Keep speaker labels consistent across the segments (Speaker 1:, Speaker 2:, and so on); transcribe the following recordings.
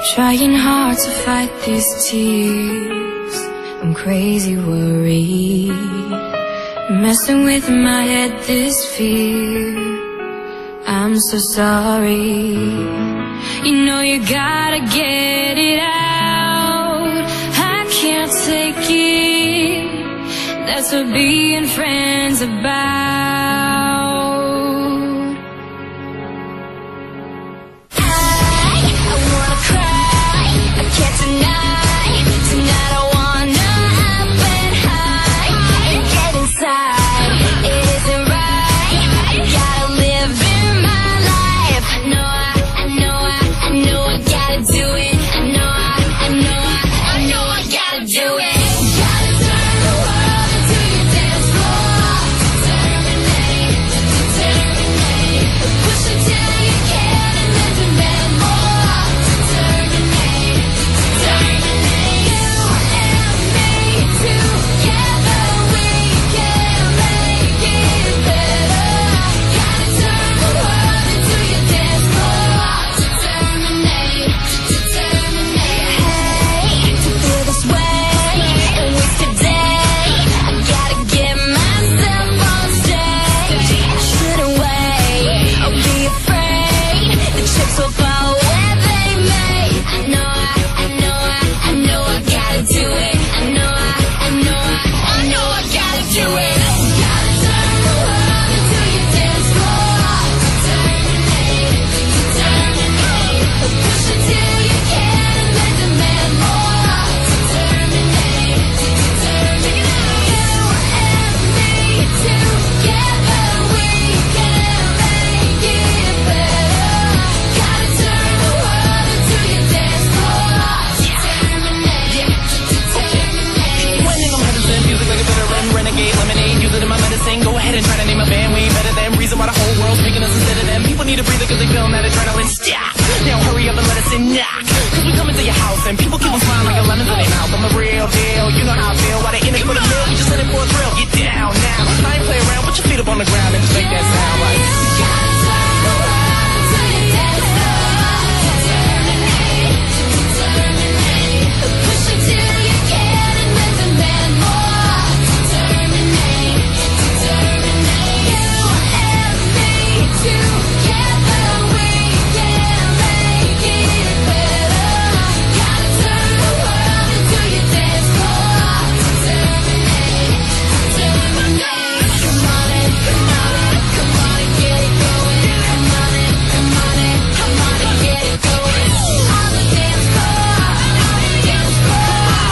Speaker 1: Trying hard to fight these tears, I'm crazy worried, messing with my head this fear. I'm so sorry. You know you gotta get it out. I can't take it. That's what being friends about. I wanna cry, I can't deny. Tonight I wanna up and high and get inside. It isn't right. I gotta live in my life. I know I gotta do it. I know I gotta do it. Gotta turn the world into your dance floor. Determinate, push it till you can and then demand more. Determinate, you and me together we can make it better. Gotta turn the world into your dance floor. Determinate, hey, to feel this way and wish today I gotta get myself on stage. I shouldn't wait or be afraid. The chips will fall where they may. I know I gotta do it. I know I gotta do it. Gotta turn the world into your dance floor. Determinate, push it till you can and then demand more. Determinate, you and me together we can make it better. Gotta turn the world into your dance floor. Determinate.
Speaker 2: Winning on medicine, music like a veteran, renegade, lemonade, use it in my medicine. Go ahead and try to name a band way better than reason why the whole world's speaking us instead of them. People need a breather cause they feeling that adrenaline. Stop. Now hurry up and let us in knock. Cause we come into your house and people keep on smiling like a lemons in their mouth. I'm the real deal, you know how I feel. Why they in it for the meal, we just in it for a thrill. Get down now, I ain't play around, put your feet up on the ground and just make that sound like.
Speaker 1: Gotta turn the world into your dance floor. Determinate, push it till you can and then demand more. Determinate, you and me together we can make it better. Gotta turn the world into your dance floor. Determinate, come on and get it going. Come on and get it going. On the dance floor, dance floor.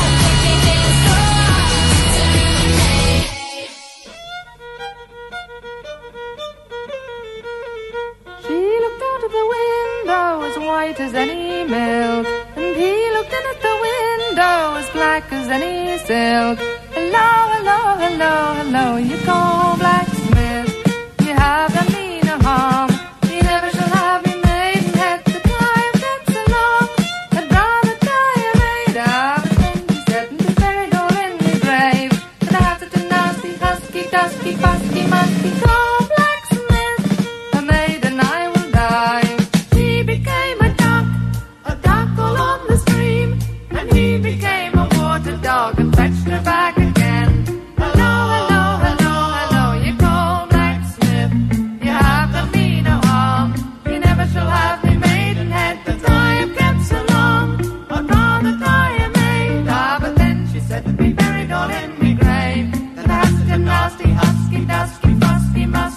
Speaker 3: She looked out of the window as white as any milk, and he looked in at the window as black as any silk. Hello, hello, hello, hello, you call blacksmith. You have done me no harm. You never shall have me maidenhead. The time gets along. I'd rather die a maid. But then she said, and be buried all in the grave. But I have such a nasty, husky, dusky, fusky, musky call blacksmith. A maid and I will die. She became a duck all on the stream, and he became a water dog and fetched her back again. Hello, hello, hello, hello, you call blacksmith. You have done me no harm. You never shall have me maidenhead. The time kept so long. I'd rather die a maid. But then she said to be buried all in me grave. That I have such a nasty, husky, dusky, fusky, musky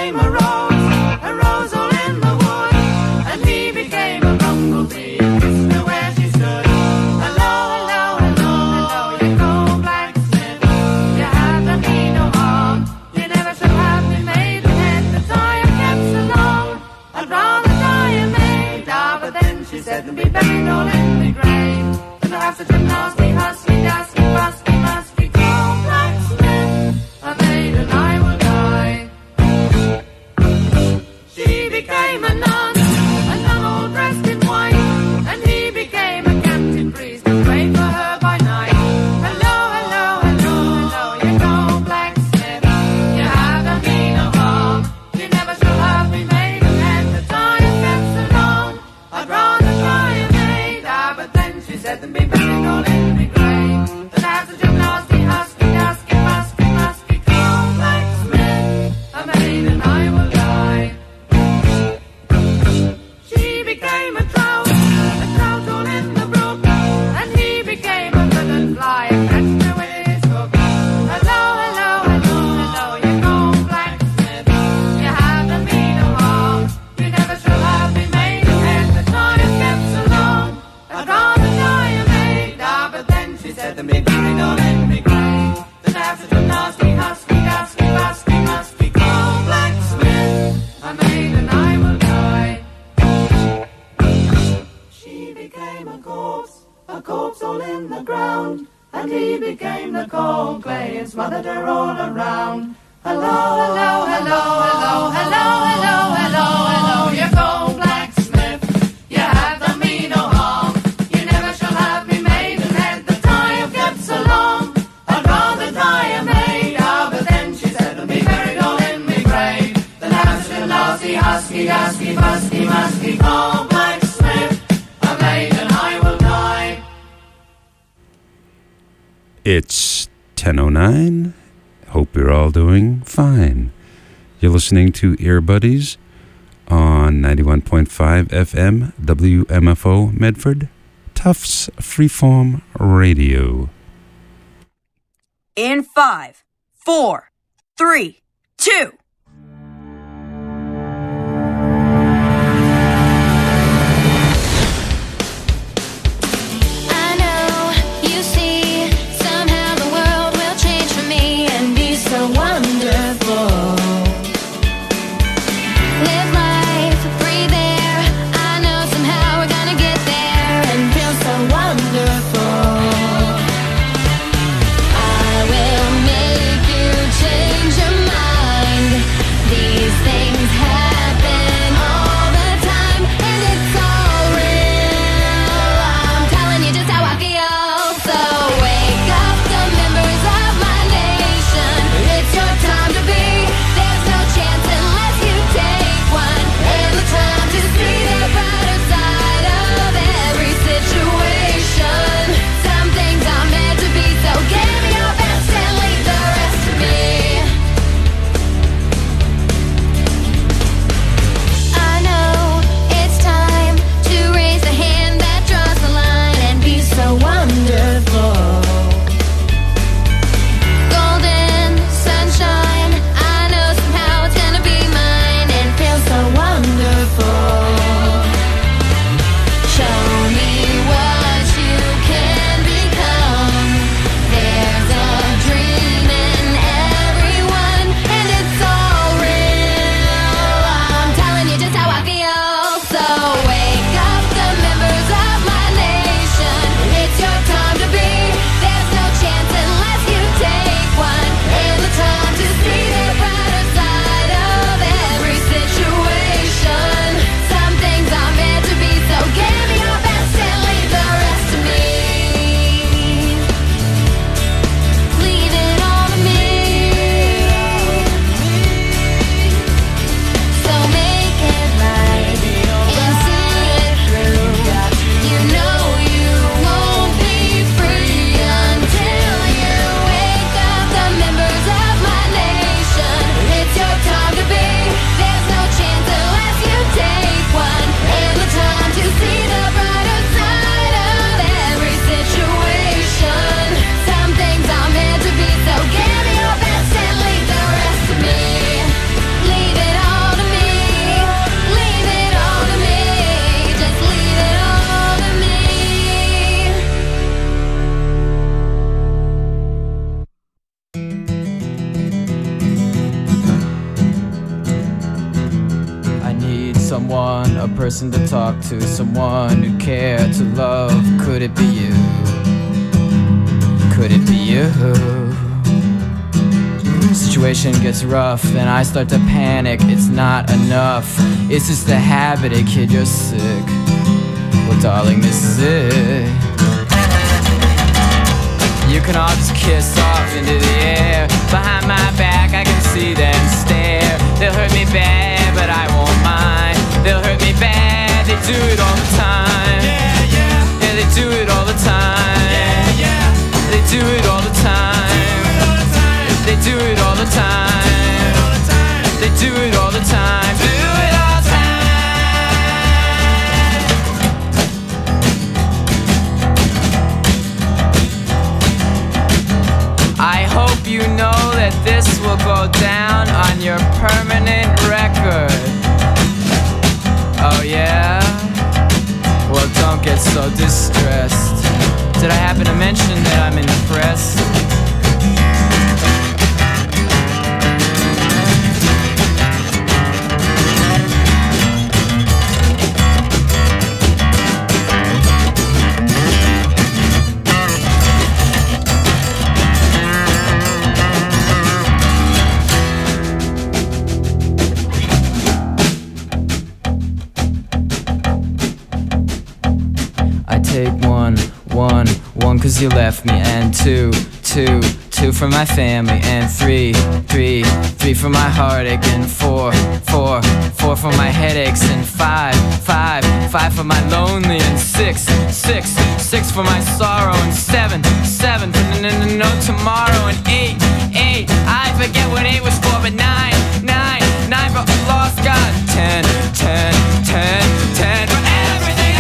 Speaker 3: became a rose all in the wood, and he became a bumblebee and kissed her where she stood. Hello, hello, hello, hello, you cold blacksmith, you have done me no harm. You never shall have me made the head that I have kept so long. I'd rather die a maid, but then she said to be buried all in the grave, than to have such a nasty, husky, dusky, fusky, musky cold blacksmith. A maid and I will die. She became a nun all dressed in white, and he became a captain priest and prayed for her by night. Hello, hello, hello, hello, you cold blacksmith, you have done me no harm. You never shall have me made a head that I have kept so long. I'd rather try a maid, but then she said to be buried all in the grave, than have such a nasty, husky, dusky, musky, musky cold blacksmith. A maid and I will die. She became a trout all in the brook, and he became a villain fly and catched her with his hook. Hello, hello, hello, hello, you cold blacksmith, you have done me no harm. You never shall have me made a head that I have kept so long. I'd rather die a maid, but then she said to me buried all in me grave, than have such a nasty, husky, dusky, musky, musky cold blacksmith. A maid and I will die. She became a corpse all in the ground, and he became the cold clay and smothered her all around. Hello, hello, hello, hello, hello, hello, hello, hello, you cold blacksmith, you have done me no harm. You never shall have me made a head that I have kept so long. I'd rather die a maid, but then she said to be buried all in me grave, than have such a nasty, husky, dusky, fusky, musky cold blacksmith. A maid and I will die.
Speaker 4: It's 10:09. Hope you're all doing fine. You're listening to Ear Buddies on 91.5 FM WMFO Medford, Tufts Freeform Radio.
Speaker 5: In 5, 4, 3, 2.
Speaker 1: I know, you see, somehow the world will change for me and be so wonderful. Live life, breathe air. I know somehow we're gonna get there and feel so wonderful. I will make you change your mind.
Speaker 6: someone, a person to talk to, someone who care to love. Could it be you? Could it be you? Situation gets rough and I start to panic. It's not enough, it's just a habit. Hey kid, you're sick. Well darling, this is it. You can all just kiss off into the air. Behind my back I can see them stare. They'll hurt me bad but I won't mind. They'll hurt me bad, they do it all the time. Yeah, yeah. Yeah, they do it all the time. Yeah, yeah. They do it all the time. They do it all the time. They do it all the time. Do it all the time. I hope you know that this will go down on your permanent record. Oh yeah? Well, don't get so distressed. Did I happen to mention that I'm impressed? Take one, cause you left me, and two for my family, and three for my heartache, and four for my headaches, and five for my lonely, and six for my sorrow, and seven for no tomorrow, and eight, I forget what 8 was for, but nine for a lost God, 10 for everything.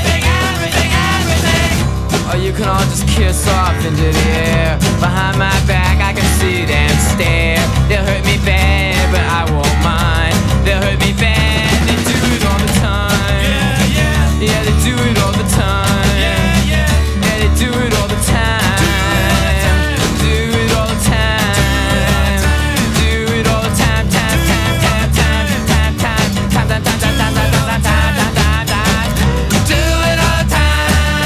Speaker 6: Or you can all just kiss off into the air. Behind my back I can see them stare. They'll hurt me bad, but I won't mind. They'll hurt me bad, they do it all the time. Yeah, they do it all the time. Yeah, they do it all the time. Do it all the time. Do it all the time. Do it all the time.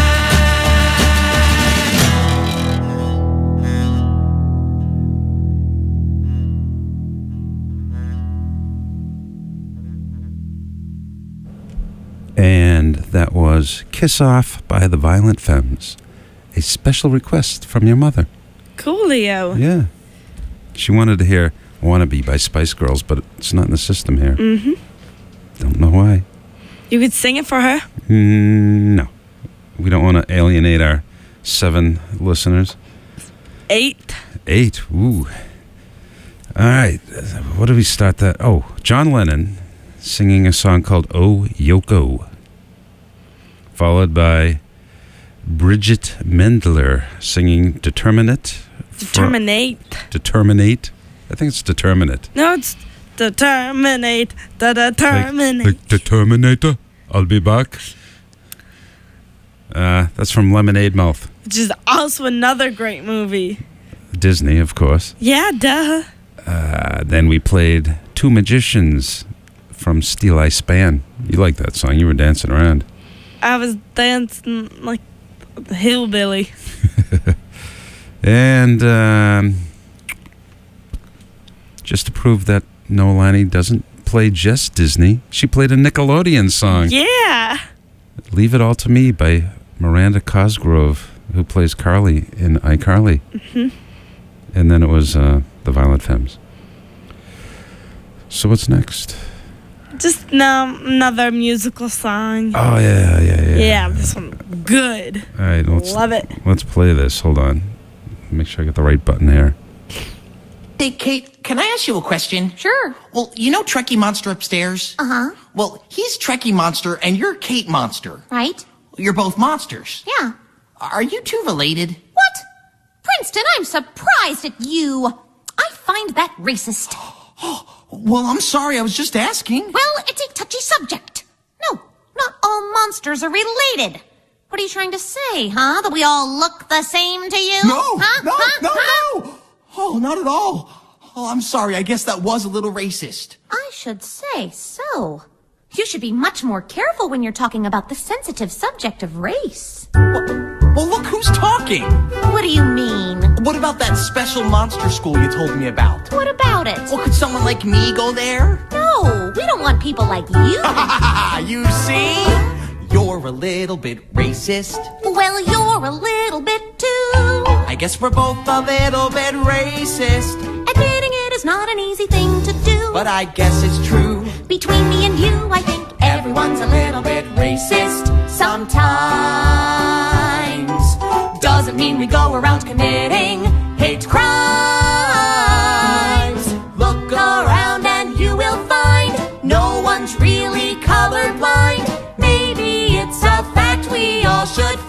Speaker 4: And that was Kiss Off by the Violent Femmes. A special request from your mother.
Speaker 7: Coolio.
Speaker 4: Yeah. She wanted to hear Wannabe by Spice Girls, but it's not in the system here.
Speaker 7: Mm-hmm.
Speaker 4: Don't know why.
Speaker 7: You could sing it for her?
Speaker 4: No. We don't want to alienate our 7 listeners.
Speaker 7: 8.
Speaker 4: 8. Ooh. All right. What do we start that? Oh, John Lennon singing a song called Oh Yoko. Followed by Bridget Mendler singing Determinate. Determinate. I think it's Determinate.
Speaker 7: No, it's Determinate. Determinate.
Speaker 4: Like Determinator. I'll be back. That's from Lemonade Mouth.
Speaker 7: Which is also another great movie.
Speaker 4: Disney, of course.
Speaker 7: Yeah, duh.
Speaker 4: Then we played Two Magicians from Steel Eye Span. You like that song. You were dancing around.
Speaker 7: I was dancing like the hillbilly.
Speaker 4: And just to prove that Noelani doesn't play just Disney, she played a Nickelodeon song.
Speaker 7: Yeah.
Speaker 4: Leave It All to Me by Miranda Cosgrove, who plays Carly in iCarly.
Speaker 7: Mm-hmm.
Speaker 4: And then it was the Violent Femmes. So what's next?
Speaker 7: Just another musical song.
Speaker 4: Oh, yeah.
Speaker 7: Yeah, this one, good.
Speaker 4: All right,
Speaker 7: love it.
Speaker 4: Let's play this. Hold on. Make sure I get the right button here.
Speaker 2: Hey, Kate, can I ask you a question?
Speaker 5: Sure.
Speaker 2: Well, you know Trekkie Monster upstairs?
Speaker 5: Uh-huh.
Speaker 2: Well, he's Trekkie Monster and you're Kate Monster.
Speaker 5: Right?
Speaker 2: You're both monsters.
Speaker 5: Yeah.
Speaker 2: Are you two related?
Speaker 8: What? Princeton, I'm surprised at you. I find that racist.
Speaker 2: Well, I'm sorry, I was just asking.
Speaker 8: Well, it's a touchy subject. No, not all monsters are related. What are you trying to say, huh? That we all look the same to you?
Speaker 2: No,
Speaker 8: huh?
Speaker 2: no.
Speaker 8: Huh?
Speaker 2: Oh, not at all. Oh, I'm sorry, I guess that was a little racist.
Speaker 8: I should say so. You should be much more careful when you're talking about the sensitive subject of race.
Speaker 2: Well, look who's talking.
Speaker 8: What do you mean?
Speaker 2: What about that special monster school you told me about?
Speaker 8: What about it?
Speaker 2: Well, could someone like me go there?
Speaker 8: No, we don't want people like you.
Speaker 2: You see? You're a little bit racist.
Speaker 8: Well, you're a little bit too.
Speaker 2: I guess we're both a little bit racist.
Speaker 8: Admitting it is not an easy thing to do.
Speaker 2: But I guess it's true.
Speaker 8: Between me and you, I think everyone's a little bit racist. Sometimes. Doesn't mean we go around committing hate crimes. Look around and you will find no one's really colorblind. Maybe it's a fact we all should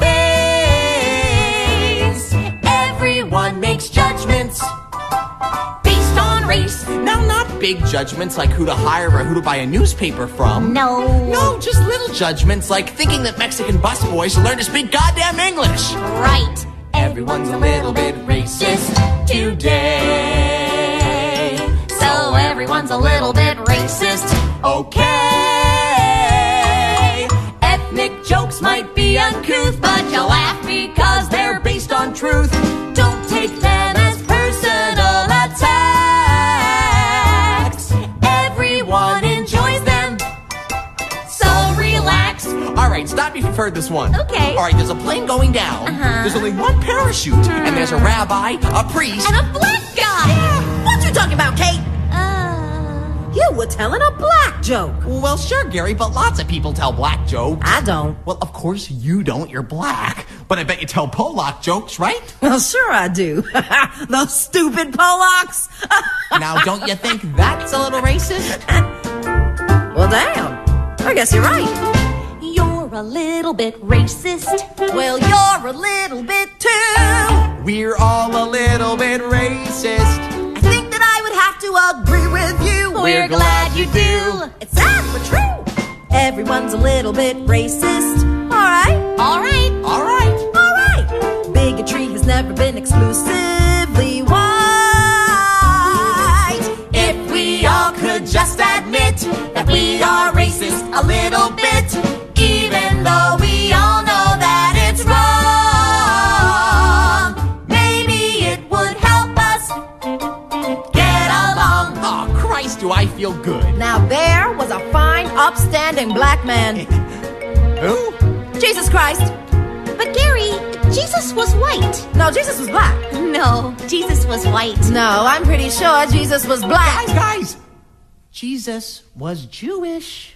Speaker 8: face. Everyone makes judgments based on race.
Speaker 2: Now, not big judgments like who to hire or who to buy a newspaper from.
Speaker 8: No.
Speaker 2: No, just little judgments like thinking that Mexican busboys should learn to speak goddamn English.
Speaker 8: Right.
Speaker 2: Everyone's a little bit racist today.
Speaker 8: So everyone's a little bit racist.
Speaker 2: Okay. Ethnic jokes might be uncouth, but you laugh because they're based on truth. Don't take them as personal attacks. Everyone enjoys them. So relax. Alright, stop if you've heard this one.
Speaker 8: Okay.
Speaker 2: Alright, there's a plane going down. There's only one parachute. And there's a rabbi, a priest,
Speaker 8: And a black guy.
Speaker 5: What you talking about, Kate? You were telling a black joke.
Speaker 2: Well, sure, Gary, but lots of people tell black jokes.
Speaker 5: I don't.
Speaker 2: Well, of course you don't. You're black. But I bet you tell Polak jokes, right?
Speaker 5: Well, sure I do. Those stupid Polacks.
Speaker 2: Now, don't you think that's a little racist?
Speaker 5: Well, damn. I guess you're right.
Speaker 8: You're a little bit racist.
Speaker 5: Well, you're a little bit too.
Speaker 2: We're all a little bit racist.
Speaker 5: I think that I would have to agree with you.
Speaker 2: We're glad you do.
Speaker 5: It's sad but true. Everyone's a little bit racist. All right.
Speaker 8: All right.
Speaker 2: All right.
Speaker 5: All right. Bigotry has never been exclusively white.
Speaker 2: If we all could just admit that we are racist a little bit, even though we all know that it's wrong, maybe it would help us get along. Oh, Christ, do I feel good.
Speaker 5: Now there was a fine, upstanding black man.
Speaker 2: Who?
Speaker 5: Jesus Christ.
Speaker 8: But Gary, Jesus was white.
Speaker 5: No, Jesus was black.
Speaker 8: No, Jesus was white.
Speaker 5: No, I'm pretty sure Jesus was black.
Speaker 2: Guys, Jesus was Jewish.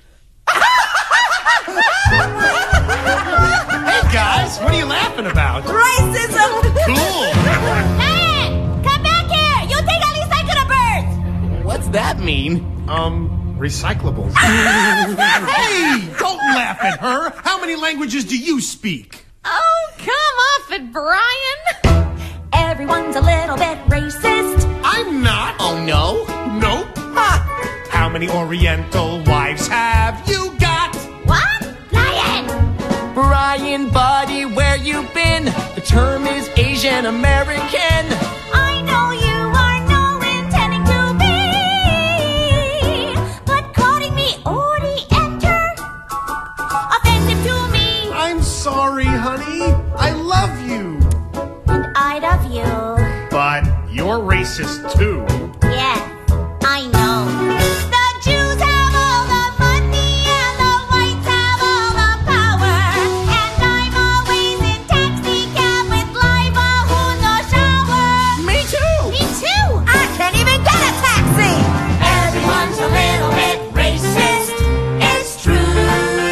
Speaker 9: Hey guys, what are you laughing about?
Speaker 5: Racism.
Speaker 9: Cool.
Speaker 8: Hey, come back here. You take at least I could have birds.
Speaker 2: What's that mean?
Speaker 9: Recyclables. Hey, don't laugh at her. How many languages do you speak?
Speaker 8: Oh, come off it, Brian. Everyone's a little bit racist.
Speaker 9: I'm not.
Speaker 2: Oh, no?
Speaker 9: Nope. Ha. How many Oriental wives have you got?
Speaker 8: What? Brian!
Speaker 2: Brian, buddy, where you been? The term is Asian American.
Speaker 8: I know you are no intending to be, but calling me Oriental, offensive to me.
Speaker 9: I'm sorry, honey. I love you.
Speaker 8: And I love you.
Speaker 9: But you're racist too.
Speaker 8: Yes, I know. The Jews have all the money and the whites have all the power. And I'm always in taxi cab with Liva who no shower.
Speaker 2: Me too.
Speaker 8: Me too.
Speaker 5: I can't even get a taxi.
Speaker 8: Everyone's a little bit racist. It's true.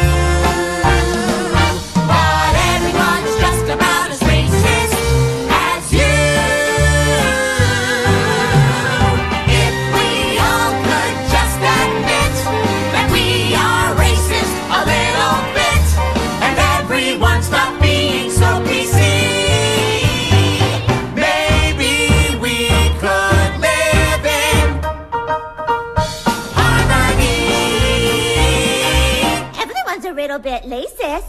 Speaker 8: But everyone's just about as racist as you. If we all could just admit that we are racist a little bit, and everyone stop being so PC,
Speaker 2: Maybe we could live in
Speaker 8: harmony. Everyone's a little bit racist.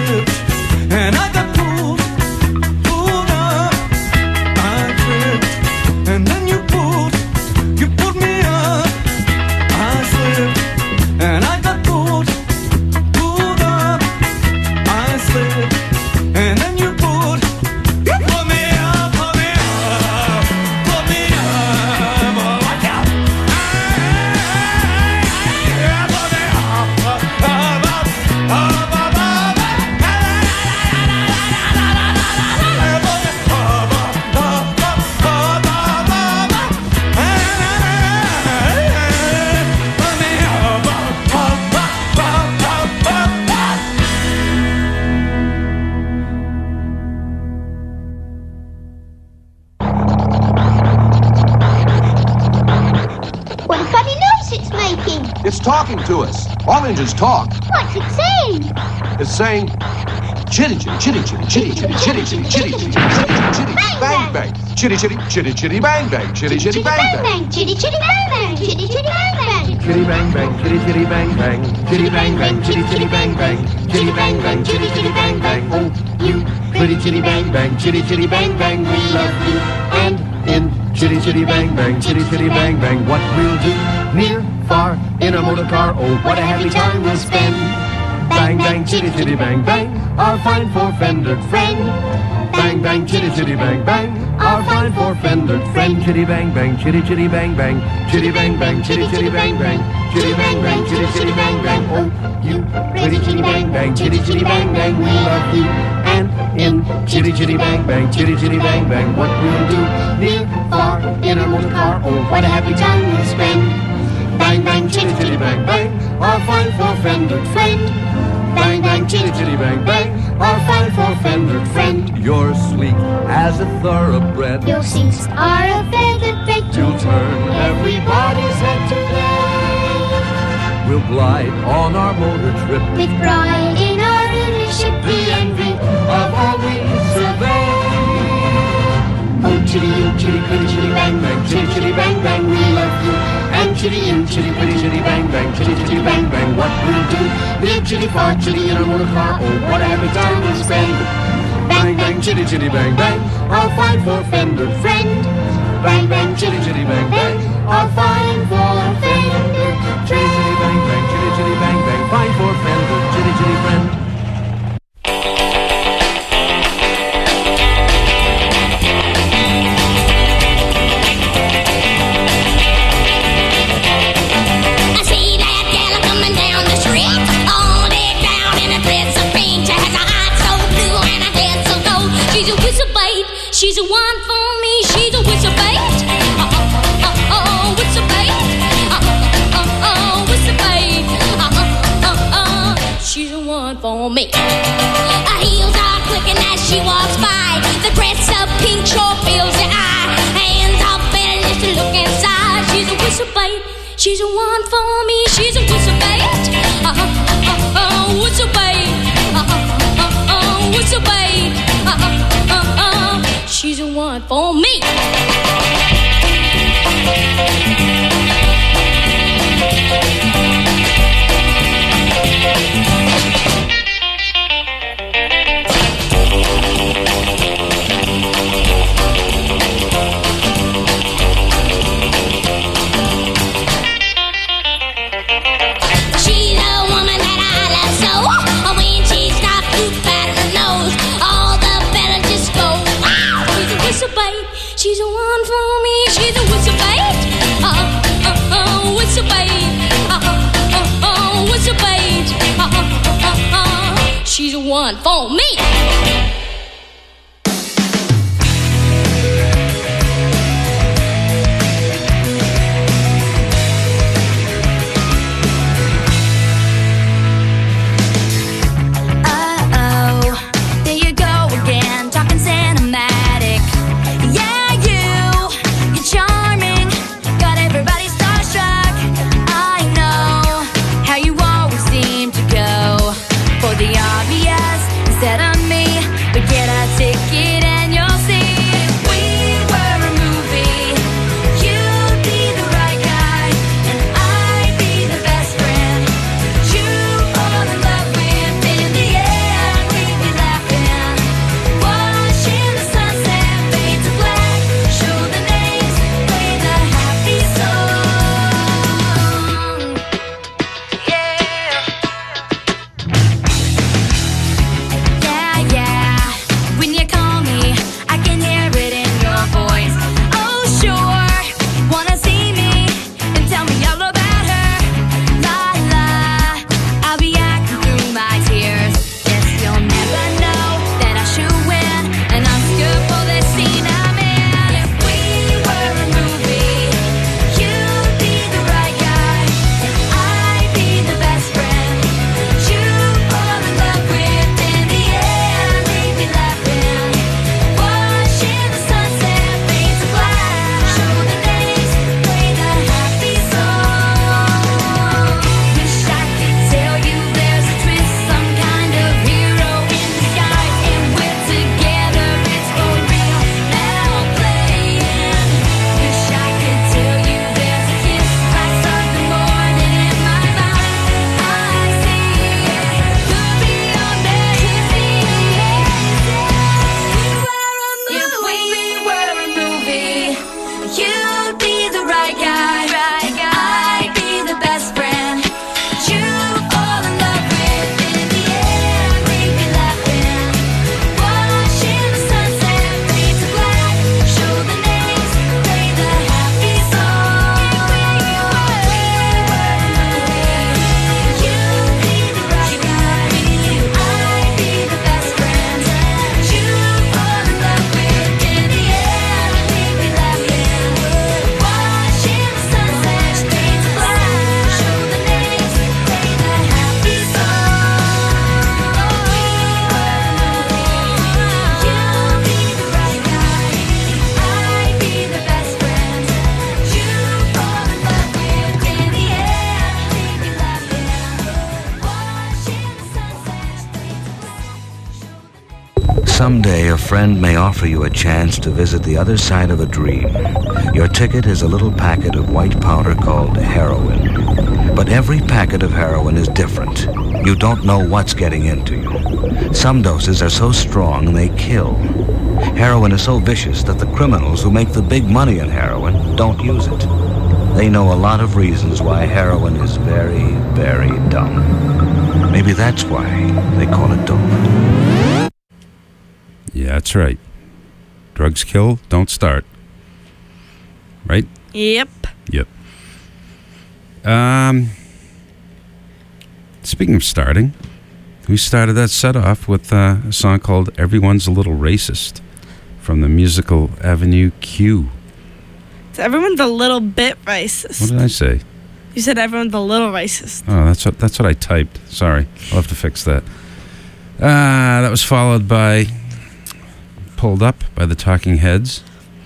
Speaker 10: slipped, and I got pulled up. I tripped, and then you pulled me up. I slipped, and I got pulled up. I slipped, and then you pulled me up, pull me up, pull me up. Watch out!
Speaker 8: What a funny noise it's making.
Speaker 9: It's talking to us. All engines talk.
Speaker 8: What's it saying?
Speaker 9: It's saying chitty chitty chitty chitty chitty chitty chitty chitty chitty chitty chitty chitty bang bang chitty chitty chitty chitty bang bang chitty chitty bang bang
Speaker 8: Chitty chitty bang bang. Chitty chitty bang bang.
Speaker 10: Chitty bang bang, chitty chitty bang bang, chitty bang bang, chitty chitty bang bang, chitty bang bang, chitty chitty bang bang. Oh, you pretty chitty bang bang, chitty chitty bang bang, we love you. And in chitty chitty bang bang, chitty chitty bang bang, what we'll do near, far, in a motor car. Oh, what a happy time we'll spend. Bang bang, chitty chitty bang bang, our fine four-fendered friend. Bang bang, chitty chitty bang bang, our fine four-fendered friend. Chitty bang bang, chitty chitty bang bang, chitty bang bang, chitty chitty bang bang, chitty bang bang, chitty chitty bang bang. Oh, you pretty chitty bang bang, chitty chitty bang bang, we love you. And in chitty chitty bang bang, chitty chitty bang bang, what we'll do near, far, in a motor car. Oh, what a happy time we'll spend. Bang bang, chitty chitty bang bang, our fine four-fendered friend. Bang bang, chitty chitty bang bang, our fine four-fendered friend. You're sleek as a thoroughbred.
Speaker 8: Your seats are a feather bed.
Speaker 10: You'll turn everybody's head today. We'll glide on our motor trip
Speaker 8: With pride in our ownership,
Speaker 10: the envy of all we survey. Oh, chitty, pretty chitty bang bang, chitty chitty bang bang, we love you. And chitty, pretty chitty bang bang, chitty chitty bang bang, what we'll do near chitty, far, chitty, in a motor car. Oh, what a happy time we'll spend. Bang bang, chitty chitty bang bang, our fine four-fendered friend. Bang bang, chitty chitty bang bang, our fine four-fendered chitty chitty bang bang, chitty chitty bang bang, fine four-fendered chitty chitty friend.
Speaker 1: I see that gal coming down the street, all decked out in a dress of pink. She has a heart so blue and a head so gold. She's a whistle bait, she's a one for me. She's a whistle bait, whistle bait, whistle bait, she's a one for me. Her heels are clicking as she walks by. The dress of pink sure fills the eye. Hands are bent just to look inside. She's a whistle bait, she's a one for me. She's a whistle bait, whistle bait, whistle bait, she's a one for me. She's a woman that I love so. When she stops to pat her nose, all the fellas just go wow. She's a whistle bait, she's a one for me. She's a whistle bait, whistle bait, whistle bait, she's a one for me.
Speaker 11: There you go again, talking cinematic. Yeah, you're charming, got everybody starstruck. I know how you always seem to go for the obvious instead of me.
Speaker 12: Someday a friend may offer you a chance to visit the other side of a dream. Your ticket is a little packet of white powder called heroin. But every packet of heroin is different. You don't know what's getting into you. Some doses are so strong they kill. Heroin is so vicious that the criminals who make the big money in heroin don't use it. They know a lot of reasons why heroin is very, very dumb. Maybe that's why they call it dope.
Speaker 4: Yeah, that's right. Drugs kill, don't start. Right?
Speaker 7: Yep.
Speaker 4: Yep. Speaking of starting, we started that set off with a song called Everyone's a Little Racist from the musical Avenue Q.
Speaker 7: So everyone's a little bit racist.
Speaker 4: What did I say?
Speaker 7: You said everyone's a little racist.
Speaker 4: Oh, that's what I typed. Sorry. I'll have to fix that. That was followed by Pulled Up by the Talking Heads.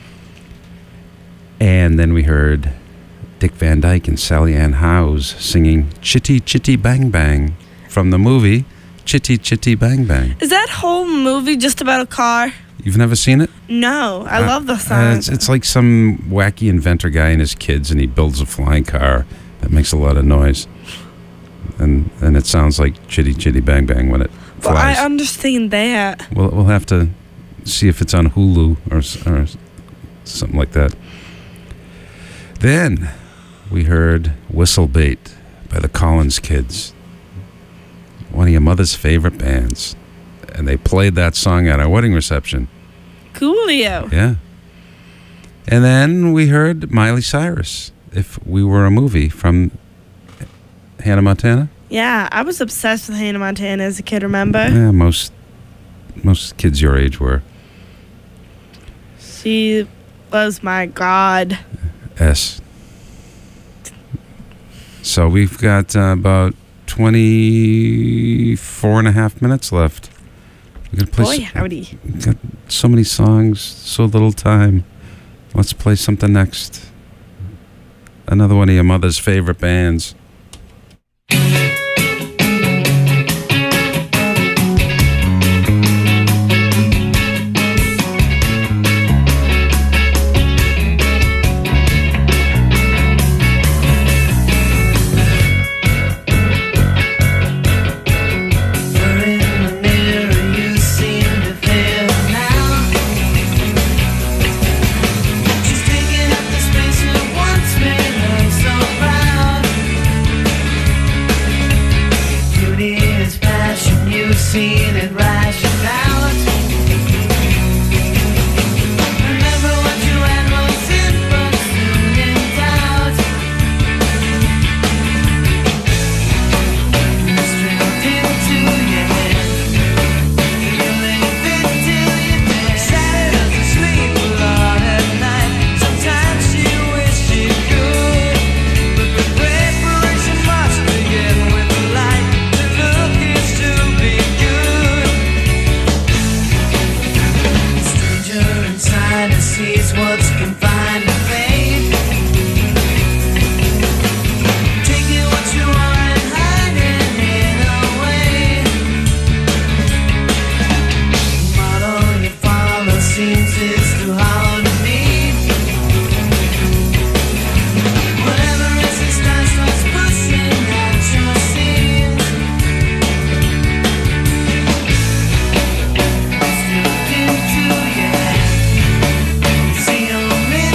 Speaker 4: And then we heard Dick Van Dyke and Sally Ann Howes singing Chitty Chitty Bang Bang from the movie Chitty Chitty Bang Bang.
Speaker 7: Is that whole movie just about a car?
Speaker 4: You've never seen it?
Speaker 7: No, I love the song.
Speaker 4: It's like some wacky inventor guy and his kids, and he builds a flying car that makes a lot of noise. And it sounds like Chitty Chitty Bang Bang when it
Speaker 7: Well,
Speaker 4: flies.
Speaker 7: I understand that.
Speaker 4: We'll have to see if it's on Hulu or something like that. Then we heard Whistle Bait by the Collins Kids, one of your mother's favorite bands. And they played that song at our wedding reception.
Speaker 7: Coolio.
Speaker 4: Yeah. And then we heard Miley Cyrus, If We Were a Movie, from Hannah Montana.
Speaker 7: Yeah, I was obsessed with Hannah Montana as a kid, remember?
Speaker 4: Yeah, most kids your age were.
Speaker 7: She was my god.
Speaker 4: S. So we've got about 24 and a half minutes left. We're gonna play
Speaker 7: Boy, howdy.
Speaker 4: We've got so many songs, so little time. Let's play something next. Another one of your mother's favorite bands.
Speaker 13: Seen it ration out. Remember what you had was in, but soon in doubt. Stripped into your head, you live it till you're dead. Sad doesn't sleep a lot at night. Sometimes she wished she could, but the preparation must begin with the light. The look is to be inside and sees what's confined to fate. Taking what you are and hiding it away. The model you follow seems is too hollow to meet. Whatever resistance starts pushing at your seams. Stripped into your head. See your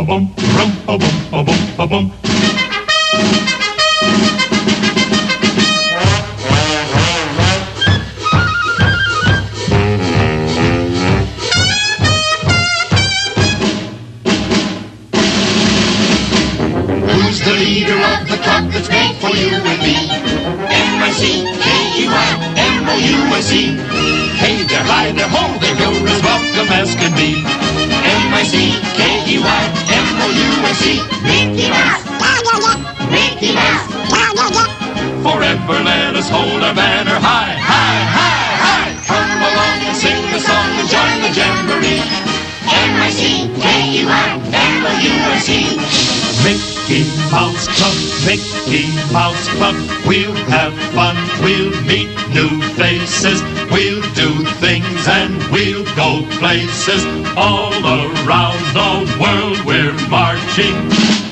Speaker 14: bum, rum a bum, a bum, a bum.
Speaker 9: Who's the leader of the club that's made for you and me? M-I-C-K-E-Y-M-O-U-S-E.
Speaker 14: Hey there, hi there, ho there, you're as welcome as can be.
Speaker 9: M-I-C-K-E-Y-M-O-U-S-E.
Speaker 8: Mickey Mouse. Mickey Mouse.
Speaker 14: Forever let us hold our banner high, high, high, high. Come along and sing the song and join the jamboree.
Speaker 9: M-I-C-K-E-Y-M-O-U-S-E.
Speaker 14: Mickey Mouse Club, Mickey Mouse Club. We'll have fun, we'll meet new faces. We'll do things and we'll go places. All around the world we're marching.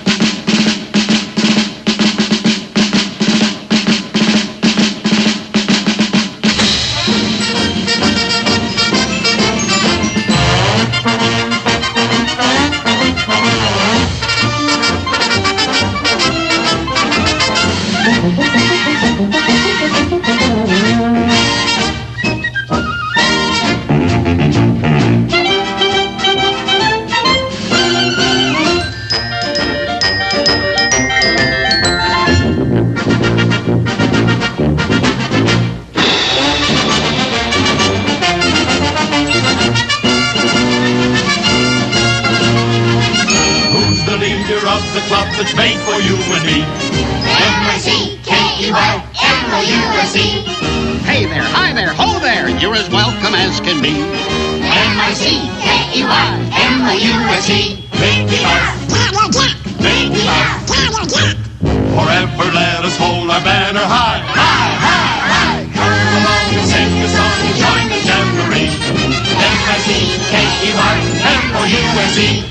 Speaker 14: That's made for you and me.
Speaker 9: M-I-C-K-E-Y-M-O-U-S-E.
Speaker 15: Hey there, hi there, ho there, you're as welcome as can be.
Speaker 9: M-I-C-K-E-Y-M-O-U-S-E. Mickey Mouse. Mickey Mouse.
Speaker 14: Forever let us hold our banner high, high, high, high. Come along and sing a song and join the jamboree.
Speaker 9: M-I-C-K-E-Y-M-O-U-S-E.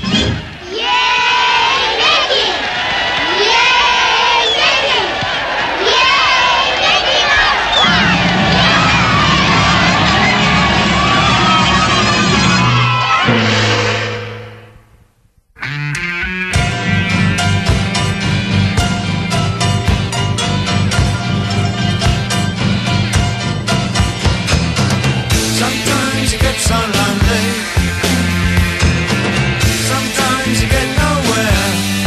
Speaker 13: Sometimes you get so lonely. Sometimes you get nowhere.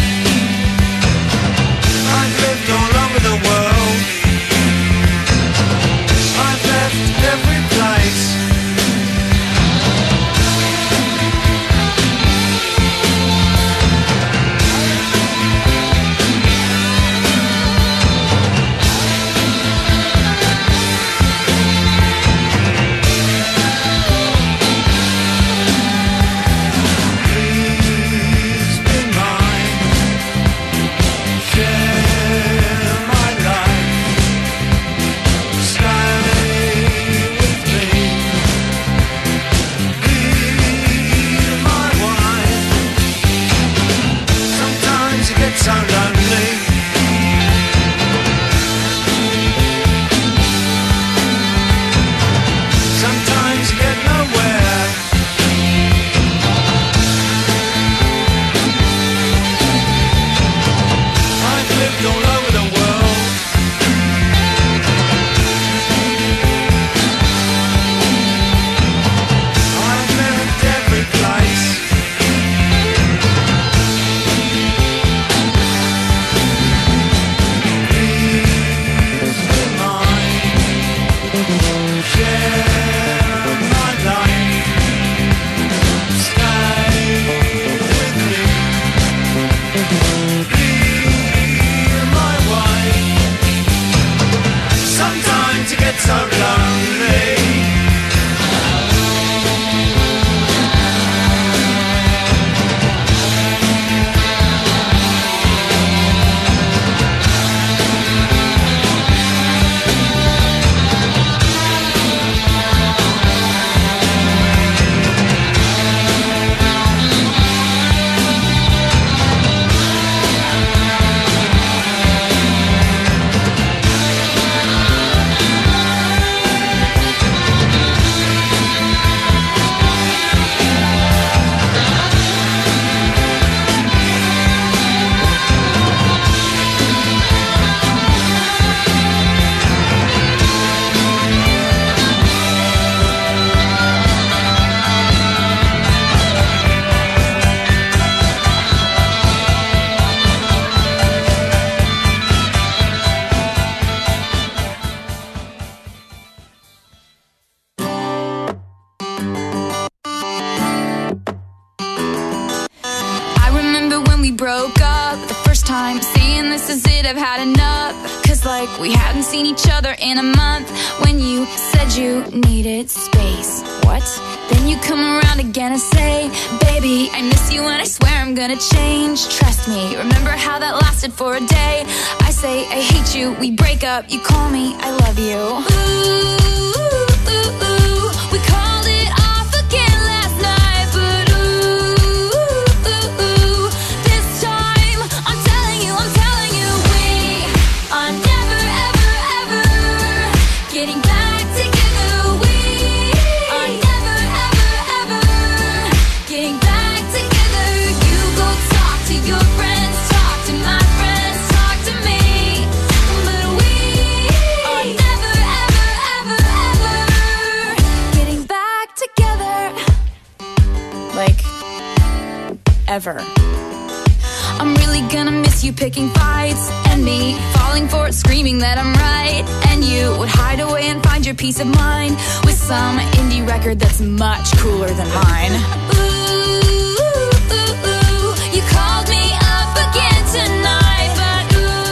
Speaker 13: I've lived all over the world. I've left every place. Please be mine. Share my life. Stay with me. Be my wife. Sometimes you get so lonely. Sometimes you get nowhere. I've lived all over the world. I've lived every place.
Speaker 11: first time saying this is it, I've had enough. Cause like we hadn't seen each other in a month. When you said you needed space, what? Then you come around again and say, baby, I miss you and I swear I'm gonna change. Trust me, remember how that lasted for a day? I say I hate you, we break up, you call me, I love you. Ooh, we called it off again last night, but this time I'm telling you, we are never, ever, ever getting back together. We are never, ever, ever getting back together. You go talk to your friends, talk to my friends, talk to me, but we are never, ever, ever, ever getting back together. Like, ever. I'm really gonna miss you picking fights, and me falling for it, screaming that I'm right. And you would hide away and find your peace of mind with some indie record that's much cooler than mine. Ooh, you called me up again tonight, but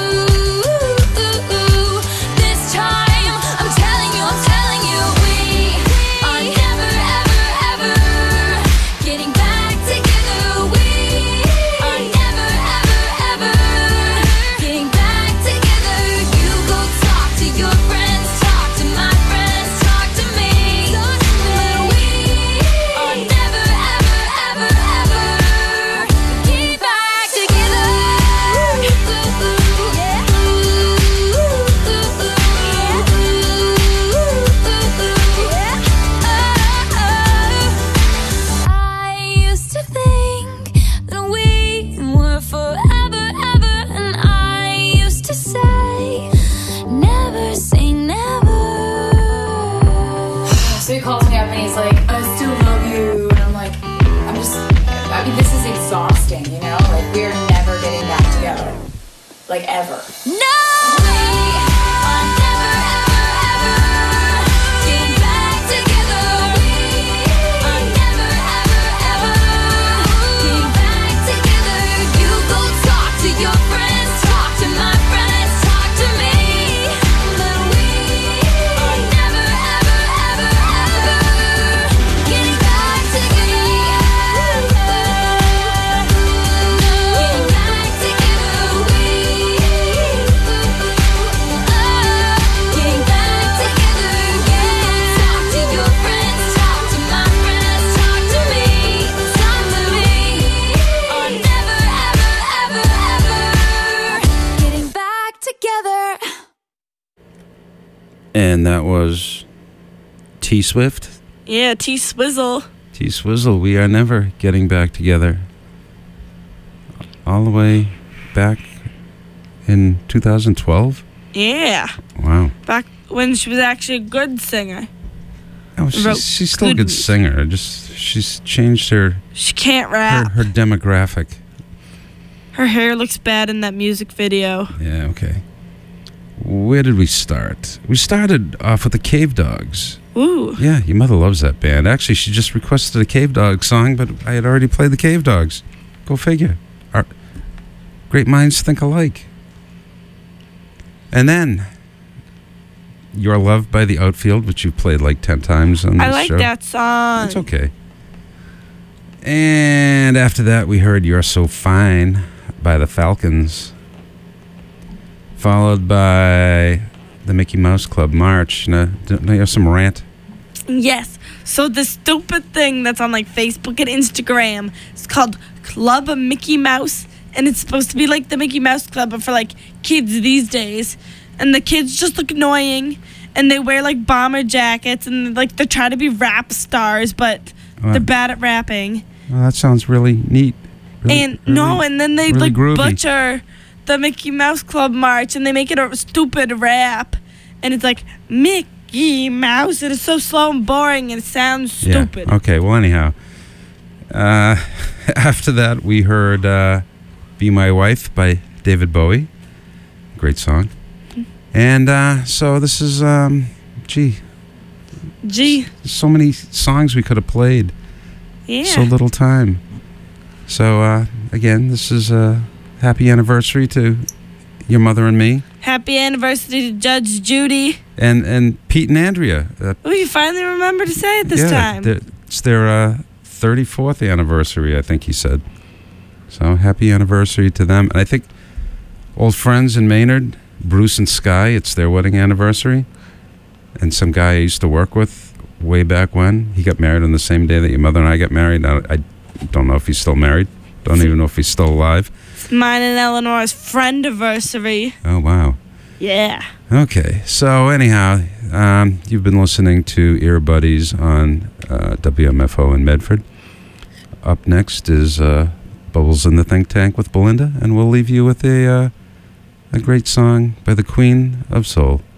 Speaker 11: this time I'm telling you, we are never, ever, ever getting back together. We are never, ever, ever getting back together. You go talk to your friends, talk to my friends, talk to me, but we are never, ever, ever, ever getting back together. I used to think that we were forever, ever, and I used to say, never say never.
Speaker 16: So he calls me up and he's like, I still love you. And I'm like, I mean, this is exhausting, you know? Like, we're never getting back together. Like, ever.
Speaker 11: No! We are never, ever, ever getting back together. We are never, ever, ever getting back together. You go talk to your friends, talk to my friends, talk to me, but we are never, ever, ever, ever getting back together. Getting back together. We getting back together. Yeah. Talk to your friends, talk to my friends, talk to me, talk to me. Are never, ever, ever, ever getting back together.
Speaker 4: And that was T Swift.
Speaker 7: Yeah, T Swizzle.
Speaker 4: T Swizzle, we are never getting back together. All the way back in 2012?
Speaker 7: Yeah.
Speaker 4: Wow.
Speaker 7: Back when she was actually a good singer.
Speaker 4: Oh,
Speaker 7: Wrote
Speaker 4: she's still a
Speaker 7: good
Speaker 4: good
Speaker 7: music.
Speaker 4: singer. Just she's changed her
Speaker 7: She can't rap.
Speaker 4: her demographic.
Speaker 7: Her hair looks bad in that music video.
Speaker 4: Yeah, okay. Where did we start? We started off with the Cave Dogs.
Speaker 7: Ooh.
Speaker 4: Yeah, your mother loves that band. Actually, she just requested a Cave Dog song, but I had already played the Cave Dogs. Go figure. Our great minds think alike. And then, You're Loved by the Outfield, which you've played like 10 times on this
Speaker 7: I like
Speaker 4: show.
Speaker 7: that song.
Speaker 4: It's okay. And after that, we heard You're So Fine by the Falcons, followed by the Mickey Mouse Club March. Now you have some rant?
Speaker 7: Yes. So the stupid thing that's on like Facebook and Instagram is called Club of Mickey Mouse, and it's supposed to be like the Mickey Mouse Club, but for like kids these days. And the kids just look annoying, and they wear like bomber jackets, and like they're trying to be rap stars, but they're bad at rapping.
Speaker 4: Well, that sounds really neat.
Speaker 7: And then they
Speaker 4: really
Speaker 7: like
Speaker 4: groovy.
Speaker 7: butcher the Mickey Mouse Club March, and they make it a stupid rap, and it's like Mickey Mouse. It is so slow and boring, and it sounds stupid.
Speaker 4: Yeah. Okay. Well, anyhow, after that we heard "Be My Wife" by David Bowie. Great song. And so this is so many songs we could have played.
Speaker 7: Yeah.
Speaker 4: So little time. So again, this is happy anniversary to your mother and me,
Speaker 7: Happy anniversary to Judge Judy.
Speaker 4: and Pete and Andrea.
Speaker 7: Oh, you finally remembered to say it this time.
Speaker 4: It's their 34th anniversary, I think he said. So happy anniversary to them. And I think old friends in Maynard, Bruce and Sky, it's their wedding anniversary. And some guy I used to work with way back when, he got married on the same day that your mother and I got married. I don't know if he's still married. Don't even know if he's still alive.
Speaker 7: It's mine and Eleanor's friend-iversary.
Speaker 4: Oh, wow.
Speaker 7: Yeah.
Speaker 4: Okay, so anyhow, you've been listening to Ear Buddies on WMFO in Medford. Up next is Bubbles in the Think Tank with Belinda, and we'll leave you with a great song by the Queen of Soul.